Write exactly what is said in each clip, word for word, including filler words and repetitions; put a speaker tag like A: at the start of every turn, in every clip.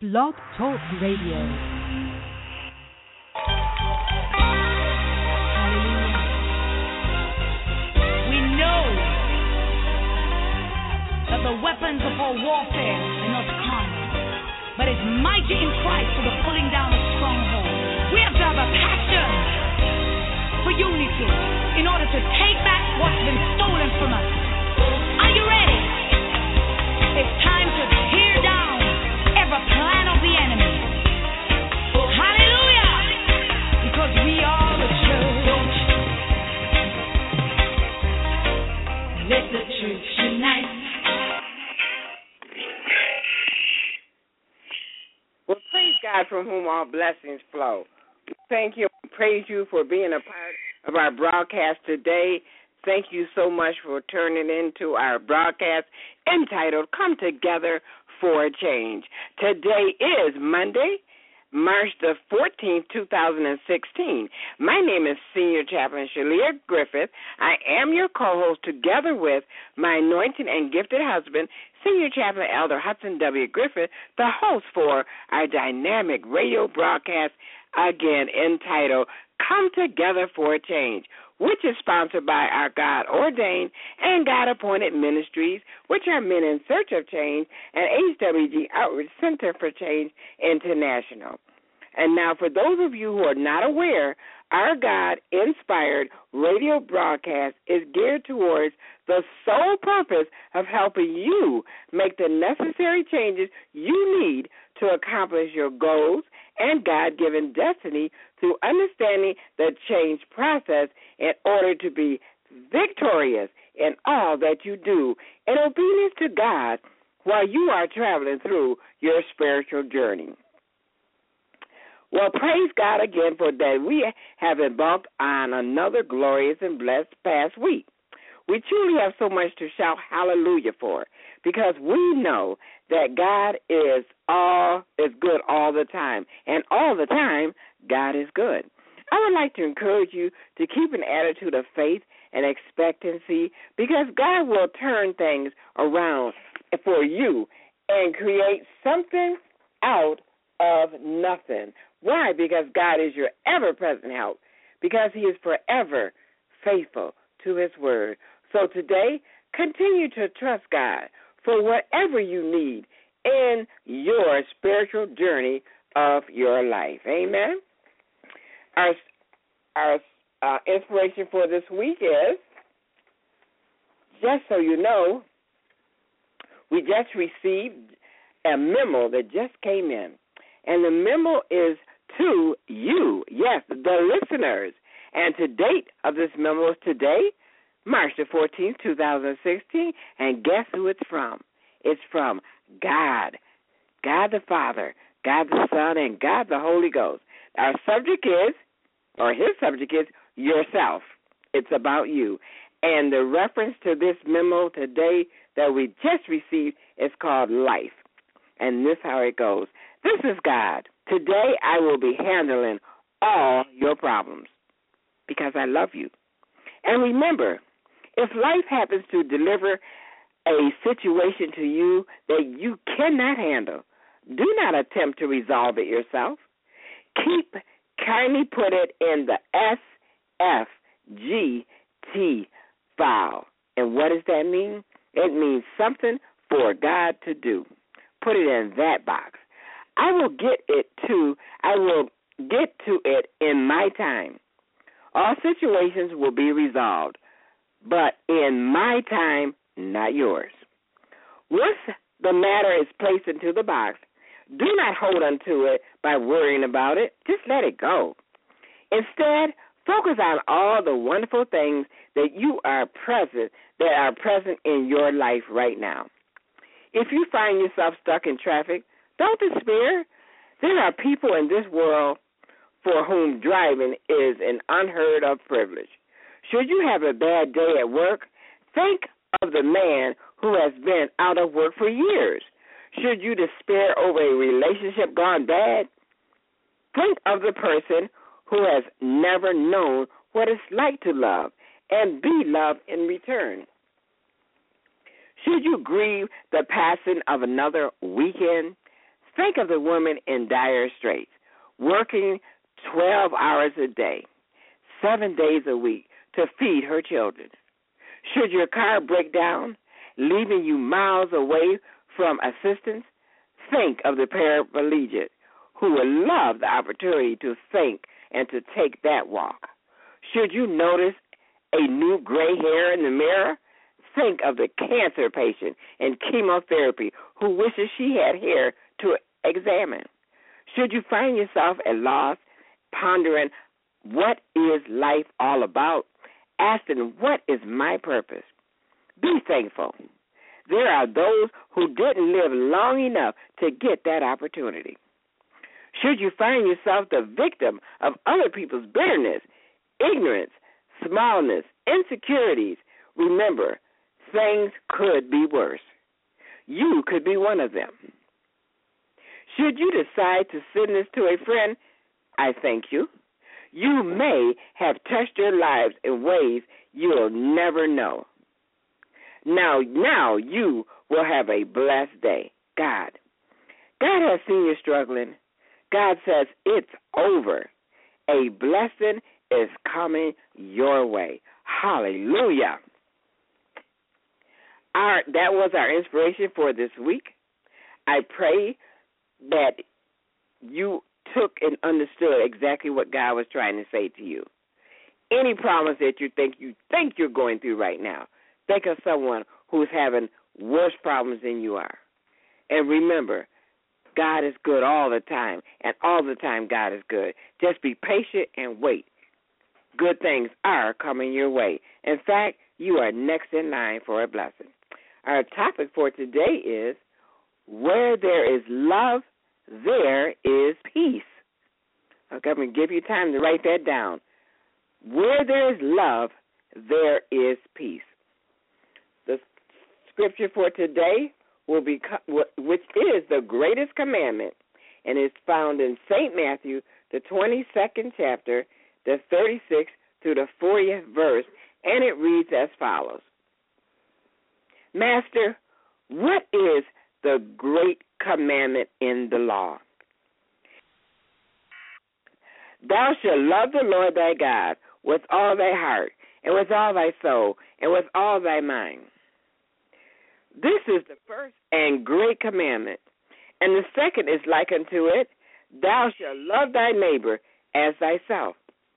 A: Blog Talk Radio.
B: The weapons of our warfare are not carnal, but it's mighty in Christ for the pulling down of strongholds. We have to have a passion for unity in order to take back what's been stolen from us. Are you ready? It's time to tear down every plan of the enemy. Hallelujah! Because we are the church. Let the church unite.
C: Well, praise God from whom all blessings flow. Thank you. Praise you for being a part of our broadcast today. Thank you so much for turning into our broadcast entitled Come Together for a Change. Today is Monday, March the fourteenth, two thousand sixteen. My name is Senior Chaplain Shalia Griffith. I am your co-host together with my anointed and gifted husband, Senior Chaplain Elder Hudson W. Griffith, the host for our dynamic radio broadcast, again entitled Come Together for a Change, which is sponsored by our God-ordained and God-appointed ministries, which are Men in Search of Change and H W G Outreach Center for Change International. And now, for those of you who are not aware, our God-inspired radio broadcast is geared towards the sole purpose of helping you make the necessary changes you need to accomplish your goals and God-given destiny through understanding the change process in order to be victorious in all that you do in obedience to God while you are traveling through your spiritual journey. Well, praise God again for that we have embarked on another glorious and blessed past week. We truly have so much to shout hallelujah for because we know that God is all is good all the time, and all the time God is good. I would like to encourage you to keep an attitude of faith and expectancy because God will turn things around for you and create something out of nothing. Why? Because God is your ever-present help, because he is forever faithful to his word. So today, continue to trust God for whatever you need in your spiritual journey of your life. Amen? Our, our uh, inspiration for this week is, just so you know, we just received a memo that just came in. And the memo is to you, yes, the listeners. And the date of this memo is today, March the fourteenth, two thousand sixteen. And guess who it's from? It's from God, God the Father, God the Son, and God the Holy Ghost. Our subject is, or his subject is, yourself. It's about you. And the reference to this memo today that we just received is called life. And this is how it goes. This is God. Today I will be handling all your problems because I love you. And remember, if life happens to deliver a situation to you that you cannot handle, do not attempt to resolve it yourself. Keep, kindly put it in the S F G T file. And what does that mean? It means something for God to do. Put it in that box. I will get it to, I will get to it in my time. All situations will be resolved, but in my time, not yours. Once the matter is placed into the box, do not hold on to it by worrying about it. Just let it go. Instead, focus on all the wonderful things that you are present, that are present in your life right now. If you find yourself stuck in traffic, don't despair. There are people in this world for whom driving is an unheard of privilege. Should you have a bad day at work, think of the man who has been out of work for years. Should you despair over a relationship gone bad, think of the person who has never known what it's like to love and be loved in return. Should you grieve the passing of another weekend, Think of the woman in dire straits, working twelve hours a day, seven days a week to feed her children. Should your car break down, leaving you miles away from assistance, think of the paraplegic who would love the opportunity to think and to take that walk. Should you notice a new gray hair in the mirror, think of the cancer patient in chemotherapy who wishes she had hair to examine. Should you find yourself at loss, pondering what is life all about, asking what is my purpose, be thankful. There are those who didn't live long enough to get that opportunity. Should you find yourself the victim of other people's bitterness, ignorance, smallness, insecurities, remember, things could be worse. You could be one of them. Should you decide to send this to a friend, I thank you. You may have touched their lives in ways you'll never know. Now, now you will have a blessed day. God. God has seen you struggling. God says it's over. A blessing is coming your way. Hallelujah. Our, that was our inspiration for this week. I pray that you took and understood exactly what God was trying to say to you. Any problems that you think you think you're going through right now, think of someone who's having worse problems than you are. And remember, God is good all the time, and all the time God is good. Just be patient and wait. Good things are coming your way. In fact, you are next in line for a blessing. Our topic for today is, where there is love, there is peace. Okay, I'm going to give you time to write that down. Where there is love, there is peace. The scripture for today will be, which is the greatest commandment, and is found in Saint Matthew, the twenty-second chapter, the thirty-sixth through the fortieth verse, and it reads as follows. Master, what is the great commandment in the law? Thou shalt love the Lord thy God with all thy heart, and with all thy soul, and with all thy mind. This is the first and great commandment. And the second is like unto it, thou shalt love thy neighbor as thyself.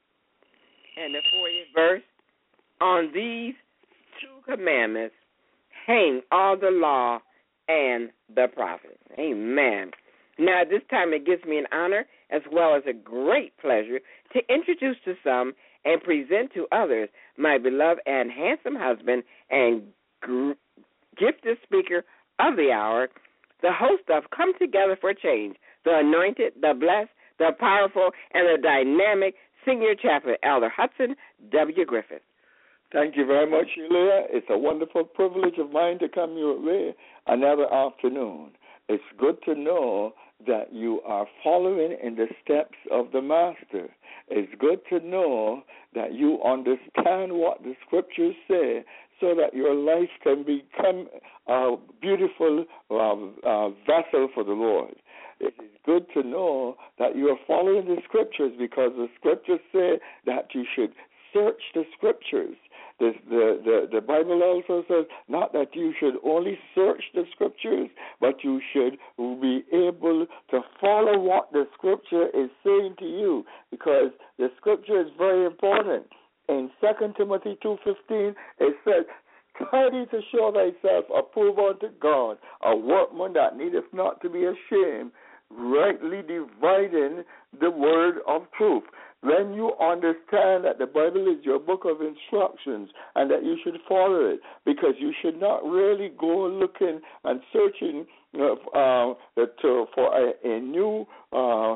C: And the fortieth verse, on these two commandments hang all the law and the prophets. Amen. Now, at this time, it gives me an honor as well as a great pleasure to introduce to some and present to others my beloved and handsome husband and gr- gifted speaker of the hour, the host of Come Together for Change, the anointed, the blessed, the powerful, and the dynamic senior chaplain, Elder Hudson W. Griffith.
A: Thank you very much, Elia. It's a wonderful privilege of mine to come your way another afternoon. It's good to know that you are following in the steps of the Master. It's good to know that you understand what the Scriptures say so that your life can become a beautiful uh, uh, vessel for the Lord. It is good to know that you are following the Scriptures because the Scriptures say that you should search the Scriptures. The, the, the, the Bible also says not that you should only search the Scriptures, but you should be able to follow what the Scripture is saying to you, because the Scripture is very important. In Second Timothy two fifteen, it says, study to show thyself approved unto God, a workman that needeth not to be ashamed, rightly dividing the word of truth. When you understand that the Bible is your book of instructions and that you should follow it, because you should not really go looking and searching uh, uh, to, for a, a new uh,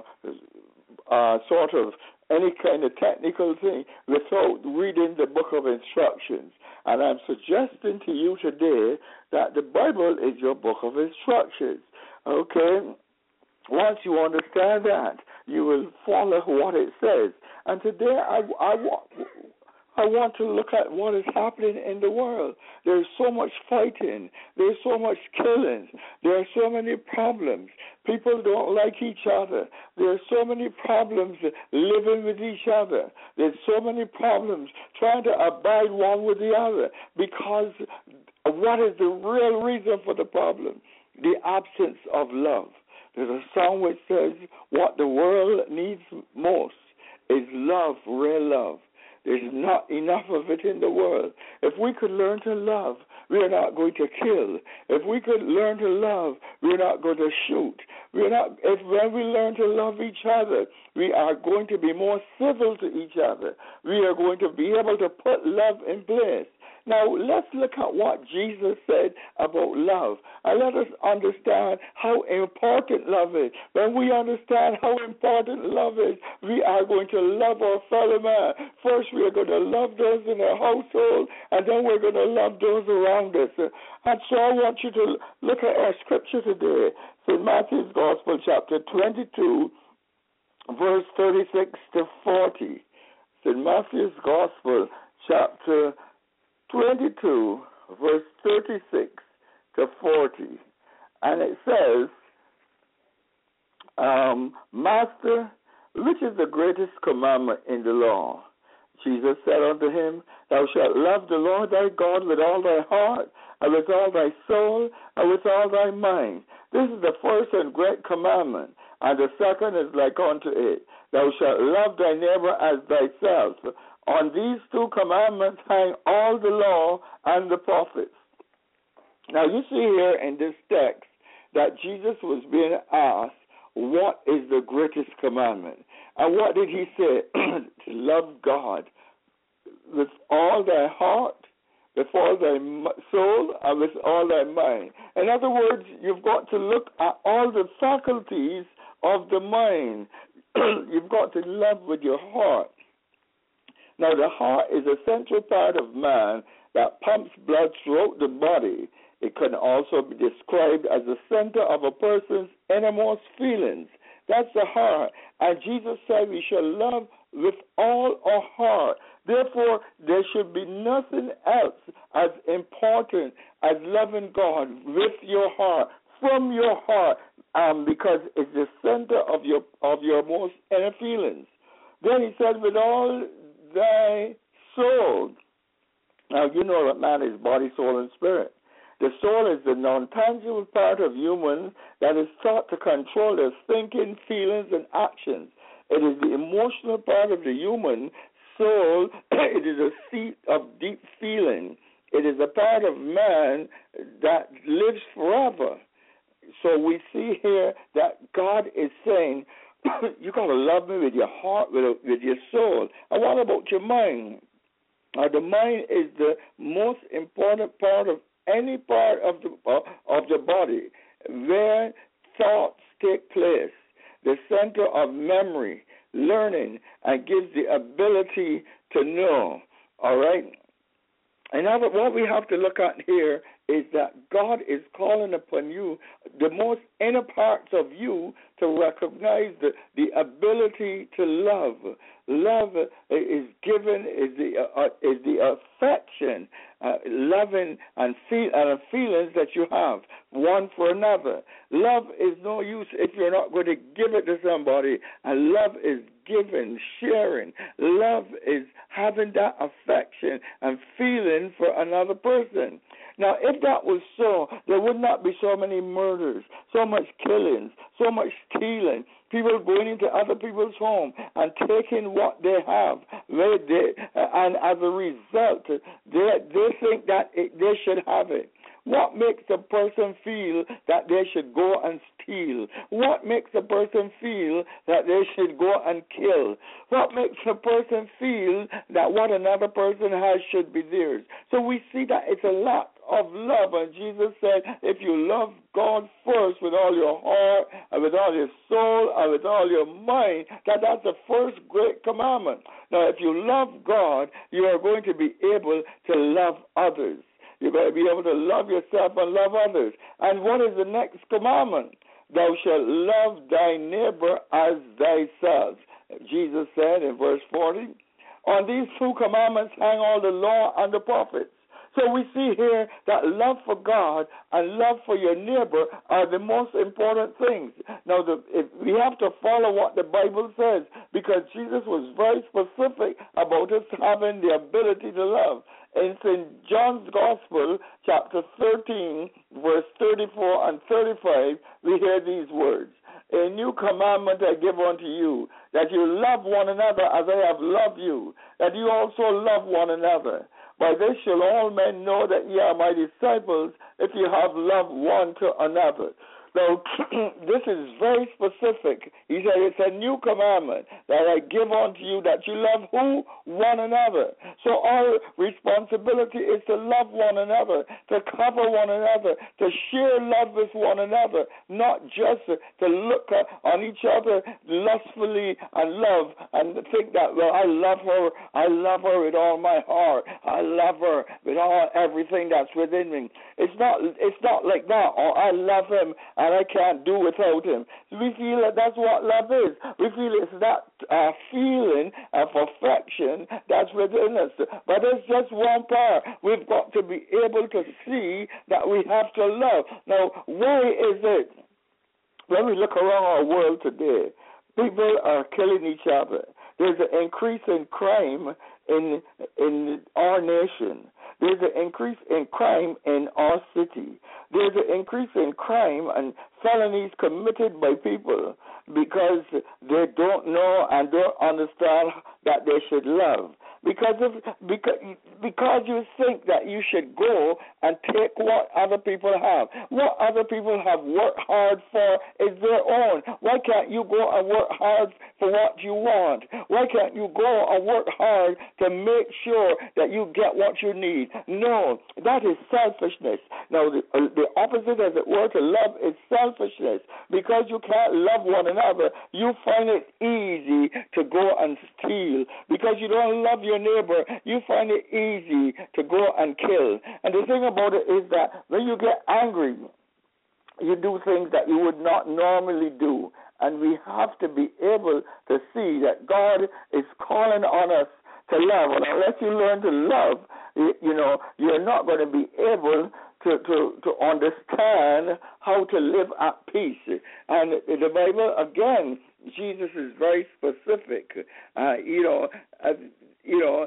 A: uh, sort of any kind of technical thing without reading the book of instructions. And I'm suggesting to you today that the Bible is your book of instructions. Okay? Once you understand that, you will follow what it says. And today I, I, I want to look at what is happening in the world. There's so much fighting. There's so much killing. There are so many problems. People don't like each other. There are so many problems living with each other. There's so many problems trying to abide one with the other, because what is the real reason for the problem? The absence of love. There's a song which says, what the world needs most is love, real love. There's not enough of it in the world. If we could learn to love, we are not going to kill. If we could learn to love, we are not going to shoot. We are not. If when we learn to love each other, we are going to be more civil to each other. We are going to be able to put love in place. Now, let's look at what Jesus said about love, and let us understand how important love is. When we understand how important love is, we are going to love our fellow man. First, we are going to love those in our household, and then we're going to love those around us. And so I want you to look at our scripture today. Saint Matthew's Gospel, chapter twenty-two, verse thirty-six to forty. Saint Matthew's Gospel, chapter twenty-two, verse thirty-six to forty. And it says, um, Master, which is the greatest commandment in the law? Jesus said unto him, Thou shalt love the Lord thy God with all thy heart, and with all thy soul, and with all thy mind. This is the first and great commandment, and the second is like unto it. Thou shalt love thy neighbor as thyself. On these two commandments hang all the law and the prophets. Now you see here in this text that Jesus was being asked, what is the greatest commandment? And what did he say? To love God with all thy heart, with all thy soul, and with all thy mind. In other words, you've got to look at all the faculties of the mind. You've got to love with your heart. Now, the heart is a central part of man that pumps blood throughout the body. It can also be described as the center of a person's innermost feelings. That's the heart. And Jesus said we shall love with all our heart. Therefore, there should be nothing else as important as loving God with your heart, from your heart, um, because it's the center of your of your most inner feelings. Then he said, with all thy soul. Now, you know that man is body, soul, and spirit. The soul is the non-tangible part of humans that is thought to control their thinking, feelings, and actions. It is the emotional part of the human soul. It is a seat of deep feeling. It is a part of man that lives forever. So we see here that God is saying, you got to love me with your heart, with, with your soul. And what about your mind? Now, the mind is the most important part of any part of the uh, of the body, where thoughts take place, the center of memory, learning, and gives the ability to know. All right? And now what we have to look at here is that God is calling upon you, the most inner parts of you, to recognize the, the ability to love. Love is given, is the uh, is the affection, uh, loving and feel and feelings that you have one for another. Love is no use if you're not going to give it to somebody. And love is giving, sharing. Love is having that affection and feeling for another person. Now, if that was so, there would not be so many murders, so much killings, so much stealing, people going into other people's homes and taking what they have, they, they, and as a result, they, they think that it, they should have it. What makes a person feel that they should go and steal? What makes a person feel that they should go and kill? What makes a person feel that what another person has should be theirs? So we see that it's a lot of love, and Jesus said, if you love God first with all your heart and with all your soul and with all your mind, that that's the first great commandment. Now, if you love God, you are going to be able to love others. You're going to be able to love yourself and love others. And what is the next commandment? Thou shalt love thy neighbor as thyself. Jesus said in verse forty, On these two commandments hang all the law and the prophets. So we see here that love for God and love for your neighbor are the most important things. Now, the, if we have to follow what the Bible says, because Jesus was very specific about us having the ability to love. In Saint John's Gospel, chapter thirteen, verse thirty-four and thirty-five, we hear these words. A new commandment I give unto you, that you love one another as I have loved you, that you also love one another. By this shall all men know that ye are my disciples, if you have love one to another. Now, this is very specific. He said, it's a new commandment that I give unto you, that you love who? One another. So our responsibility is to love one another, to cover one another, to share love with one another, not just to look on each other lustfully and love and think that, well, I love her, I love her with all my heart, I love her with all everything that's within me. It's not, it's not like that. Or I love him and I can't do without him. We feel that that's what love is. We feel it's that uh, feeling of affection that's within us. But it's just one part. We've got to be able to see that we have to love. Now, why is it when we look around our world today, people are killing each other? There's an increase in crime in in our nation. There's an increase in crime in our city. There's an increase in crime and felonies committed by people because they don't know and don't understand that they should love. Because of because because you think that you should go and take what other people have. What other people have worked hard for is their own. Why can't you go and work hard for what you want? Why can't you go and work hard to make sure that you get what you need? No, that is selfishness. Now, the, uh, the opposite, as it were, to love is selfishness. Because you can't love one another, you find it easy to go and steal. Because you don't love your neighbor, you find it easy to go and kill. And the thing about it is that when you get angry, you do things that you would not normally do. And we have to be able to see that God is calling on us to love. And unless you learn to love, you know, you're not going to be able to, to, to understand how to live at peace. And the Bible, again, Jesus is very specific. Uh, you know, uh, you know,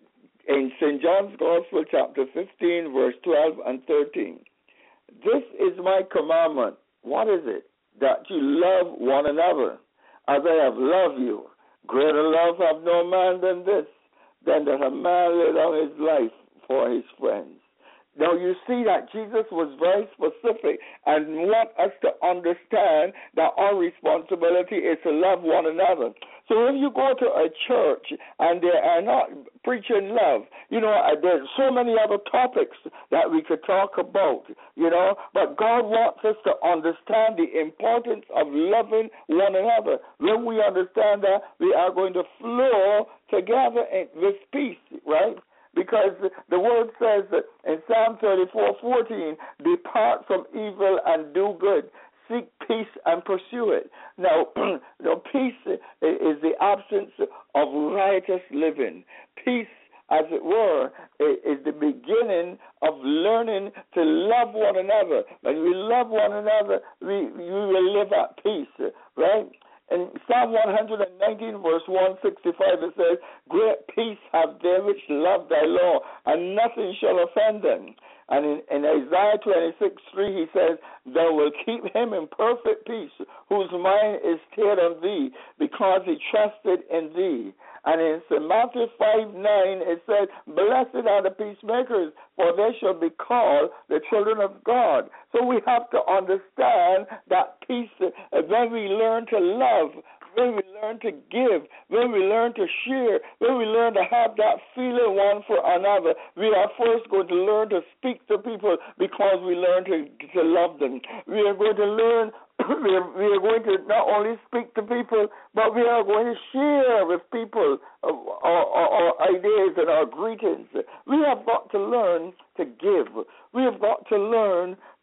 A: in Saint John's Gospel, chapter fifteen, verse twelve and thirteen. This is my commandment. What is it? That you love one another as I have loved you. Greater love have no man than this, than that a man lay down his life for his friends. Now you see that Jesus was very specific and want us to understand that our responsibility is to love one another. So if you go to a church and they are not preaching love, you know, there's so many other topics that we could talk about, you know, but God wants us to understand the importance of loving one another. When we understand that, we are going to flow together with peace, right? Because the word says that in Psalm thirty-four fourteen, depart from evil and do good. Seek peace and pursue it. Now, now peace is the absence of riotous living. Peace, as it were, is the beginning of learning to love one another. When we love one another, we, we will live at peace, right? In Psalm one nineteen, verse one sixty-five, it says, great peace have they which love thy law, and nothing shall offend them. And in, in Isaiah twenty-six three, he says, thou wilt keep him in perfect peace, whose mind is stayed on thee, because he trusted in thee. And in Saint Matthew five nine, it says, blessed are the peacemakers, for they shall be called the children of God. So we have to understand that peace, when we learn to love, when we learn to give, when we learn to share, when we learn to have that feeling one for another, we are first going to learn to speak to people because we learn to, to love them. We are going to learn We are, we are going to not only speak to people, but we are going to share with people our, our, our ideas and our greetings. We have got to learn to give. We have got to learn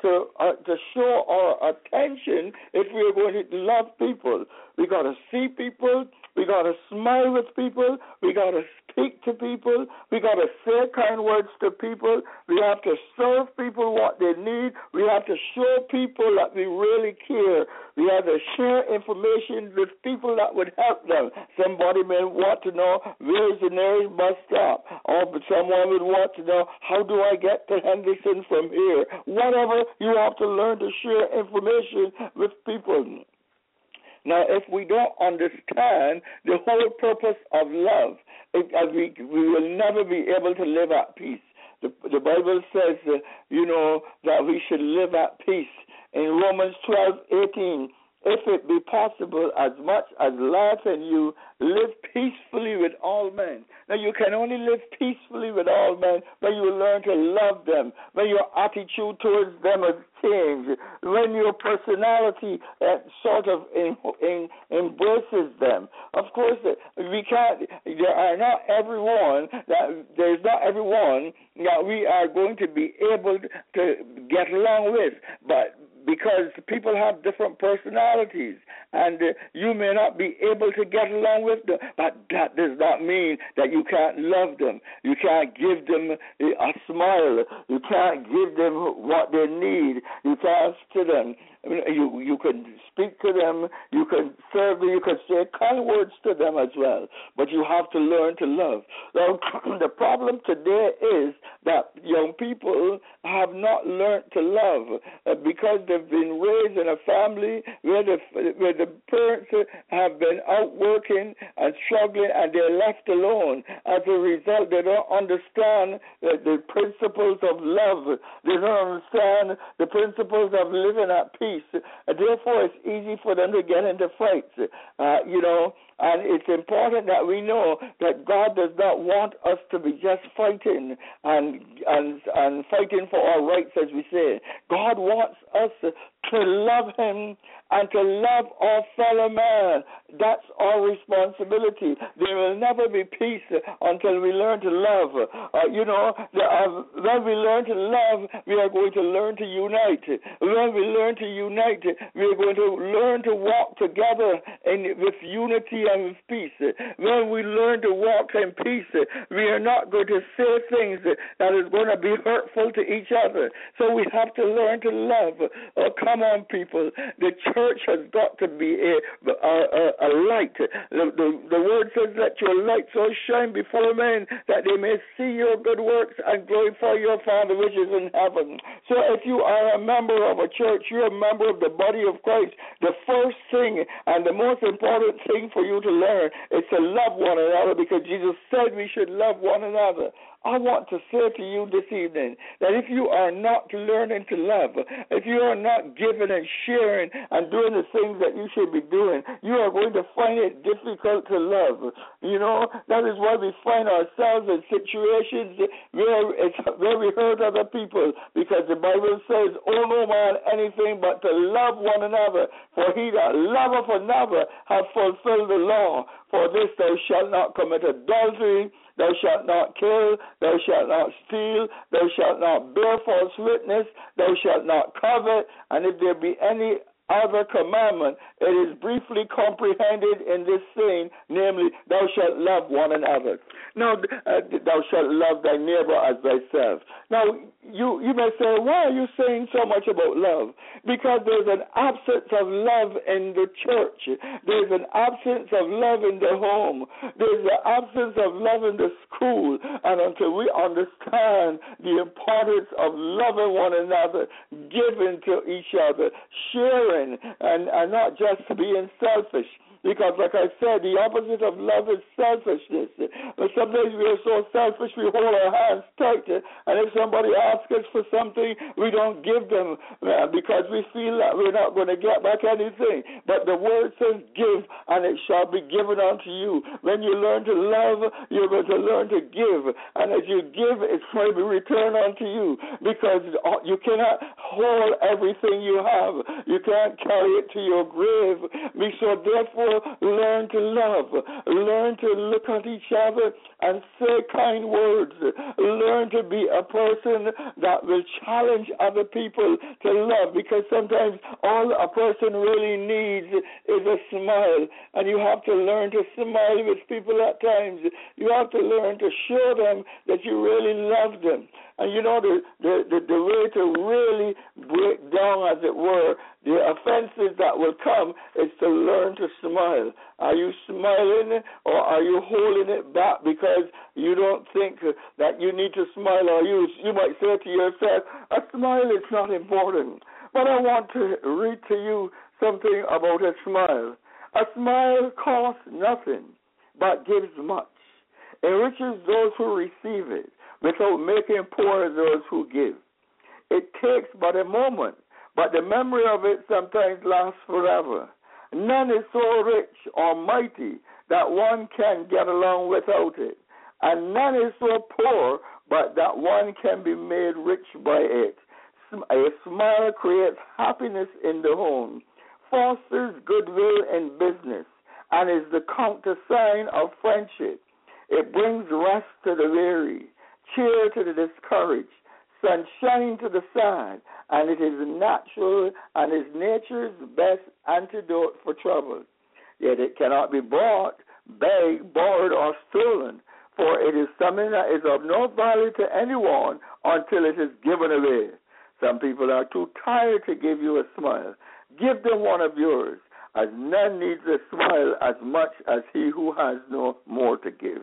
A: to uh, to show our attention if we are going to love people. We got to see people. We got to smile with people. We got to speak to people. We got to say kind words to people. We have to serve people what they need. We have to show people that we really care. We have to share information with people that would help them. Somebody may want to know where's the nearest bus stop, or someone would want to know how do I get to Henderson from here. Whatever, you have to learn to share information with people. Now, if we don't understand the whole purpose of love, it, uh, we, we will never be able to live at peace. The, the Bible says, uh, you know, that we should live at peace. In Romans twelve eighteen, if it be possible, as much as life in you, live peacefully with all men. Now, you can only live peacefully with all men when you learn to love them, when your attitude towards them has changed, when your personality uh, sort of in, in, embraces them. Of course, we can't, there are not everyone, that there's not everyone that we are going to be able to get along with, but because people have different personalities, and uh, you may not be able to get along with them, but that does not mean that you can't love them. You can't give them a smile. You can't give them what they need. You can't to them. You you can speak to them. You can serve them. You can say kind words to them as well. But you have to learn to love. Now, the problem today is that young people have not learned to love uh, because they've been raised in a family where the where the parents have been out working and struggling, and they're left alone. As a result, they don't understand the, the principles of love. They don't understand the principles of living at peace. And therefore, it's easy for them to get into fights. Uh, you know, and it's important that we know that God does not want us to be just fighting and and and fighting for our rights, as we say. God wants us to love Him and to love our fellow man. That's our responsibility. There will never be peace until we learn to love. Uh, you know, the, uh, when we learn to love, we are going to learn to unite. When we learn to unite, we are going to learn to walk together in, with unity and with peace. When we learn to walk in peace, we are not going to say things that is going to be hurtful to each other. So we have to learn to love. Oh, come on, people. The church has got to be a, a, a, a light. The, the, the word says, let your light so shine before men that they may see your good works and glorify your Father which is in heaven. So if you are a member of a church, you're a member of the body of Christ, the first thing and the most important thing for you to learn is to love one another, because Jesus said we should love one another. I want to say to you this evening that if you are not learning to love, if you are not giving and sharing and doing the things that you should be doing, you are going to find it difficult to love. You know, that is why we find ourselves in situations where, it's, where we hurt other people, because the Bible says, owe no man anything but to love one another, for he that loveth another hath fulfilled the law. For this thou shalt not commit adultery, thou shalt not kill, thou shalt not steal, thou shalt not bear false witness, thou shalt not covet, and if there be any other commandment, it is briefly comprehended in this saying, namely, thou shalt love one another. Now, uh, thou shalt love thy neighbor as thyself. Now, you, you may say, why are you saying so much about love? Because there's an absence of love in the church. There's an absence of love in the home. There's an absence of love in the school. And until we understand the importance of loving one another, giving to each other, sharing, and, and not just being selfish. Because, like I said, the opposite of love is selfishness. But sometimes we are so selfish, we hold our hands tight. And if somebody asks us for something, we don't give them uh, because we feel that we're not going to get back anything. But the word says, give, and it shall be given unto you. When you learn to love, you're going to learn to give. And as you give, it's going to be returned unto you. Because you cannot hold everything you have. You can't carry it to your grave. So therefore, also learn to love. Learn to look at each other and say kind words. Learn to be a person that will challenge other people to love, because sometimes all a person really needs is a smile, and you have to learn to smile with people at times. You have to learn to show them that you really love them. And you know, the, the, the, the way to really break down, as it were, the offenses that will come is to learn to smile. Are you smiling, or are you holding it back because you don't think that you need to smile? Or you, you might say to yourself, a smile is not important. But I want to read to you something about a smile. A smile costs nothing, but gives much, enriches those who receive it, without making poor those who give. It takes but a moment, but the memory of it sometimes lasts forever. None is so rich or mighty that one can get along without it, and none is so poor but that one can be made rich by it. A smile creates happiness in the home, fosters goodwill in business, and is the countersign of friendship. It brings rest to the weary, cheer to the discouraged, sunshine to the sad, and it is natural and is nature's best antidote for trouble. Yet it cannot be bought, begged, borrowed, or stolen, for it is something that is of no value to anyone until it is given away. Some people are too tired to give you a smile. Give them one of yours, as none needs a smile as much as he who has no more to give.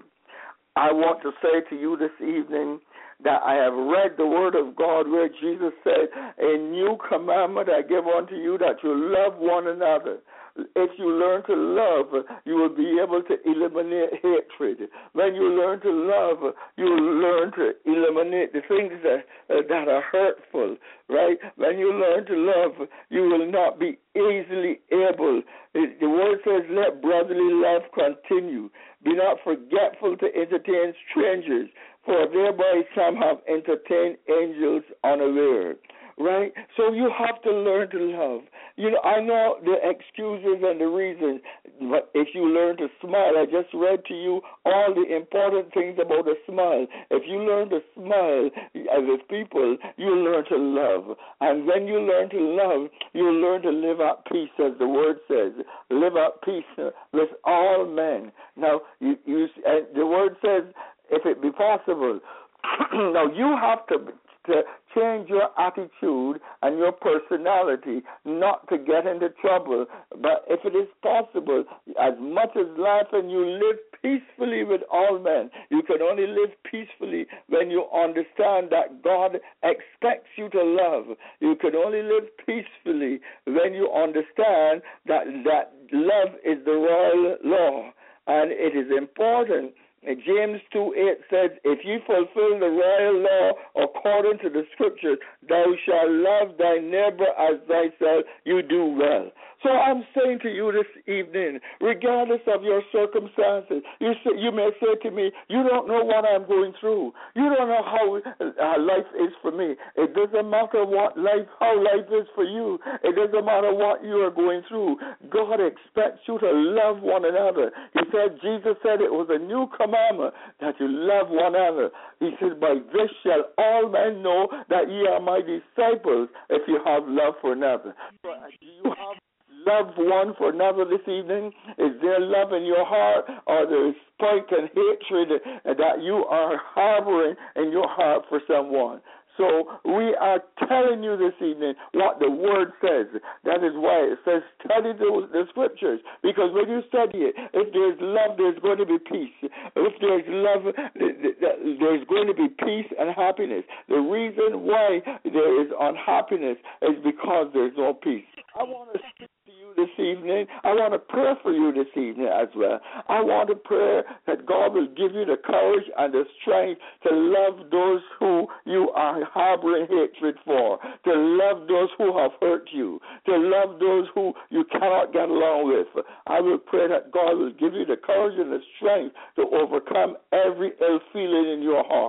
A: I want to say to you this evening that I have read the word of God where Jesus said, a new commandment I give unto you, that you love one another. If you learn to love, you will be able to eliminate hatred. When you learn to love, you will learn to eliminate the things that, uh, that are hurtful, right? When you learn to love, you will not be easily able. The word says, let brotherly love continue. Be not forgetful to entertain strangers, for thereby some have entertained angels unaware. Right? So you have to learn to love. You know, I know the excuses and the reasons, but if you learn to smile, I just read to you all the important things about a smile. If you learn to smile with people, you learn to love. And when you learn to love, you learn to live at peace, as the word says. Live at peace with all men. Now, you, you, uh, the word says, if it be possible. Now, you have to... to change your attitude and your personality, not to get into trouble. But if it is possible, as much as life, and you live peacefully with all men, you can only live peacefully when you understand that God expects you to love. You can only live peacefully when you understand that, that love is the royal law. And it is important. James two eight says, if you fulfill the royal law according to the scriptures, thou shalt love thy neighbor as thyself, you do well. So I'm saying to you this evening, regardless of your circumstances, you say, you may say to me, you don't know what I'm going through. You don't know how uh, life is for me. It doesn't matter what life, how life is for you. It doesn't matter what you are going through. God expects you to love one another. He said, Jesus said it was a new commandment that you love one another. He said, by this shall all men know that ye are my disciples, if you have love for another. So, do you have love one for another this evening? Is there love in your heart, or there is spite and hatred that you are harboring in your heart for someone? So we are telling you this evening what the Word says. That is why it says study the, the Scriptures, because when you study it, if there's love, there's going to be peace. If there's love, there's going to be peace and happiness. The reason why there is unhappiness is because there's no peace. I want to speak to you this evening. I want to pray for you this evening as well. I want to pray that God will give you the courage and the strength to love those who you are harboring hatred for, to love those who have hurt you, to love those who you cannot get along with. I will pray that God will give you the courage and the strength to overcome every ill feeling in your heart.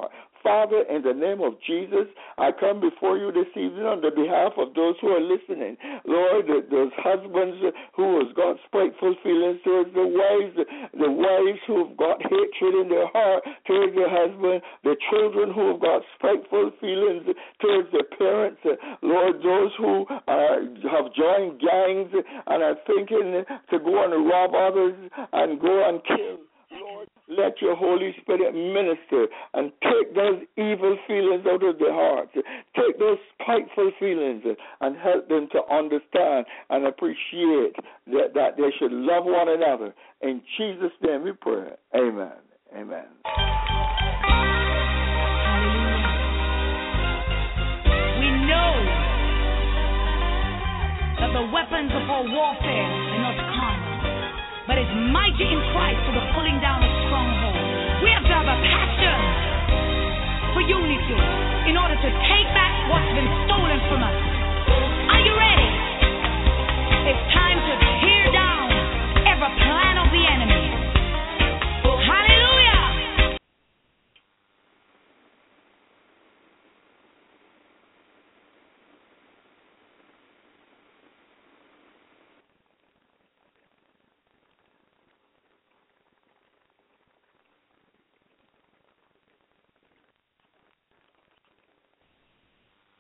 A: Father, in the name of Jesus, I come before you this evening on the behalf of those who are listening. Lord, those husbands who have got spiteful feelings towards the wives, the wives who have got hatred in their heart towards their husband, the children who have got spiteful feelings towards their parents. Lord, those who are, have joined gangs and are thinking to go and rob others and go and kill. Lord, let your Holy Spirit minister and take those evil feelings out of their hearts. Take those spiteful feelings and help them to understand and appreciate that, that they should love one another. In Jesus' name we pray. Amen. Amen.
B: We know that the weapons of our warfare are not carnal, but it's mighty in Christ for the pulling down of strongholds. We have to have a passion for unity in order to take back what's been stolen from us.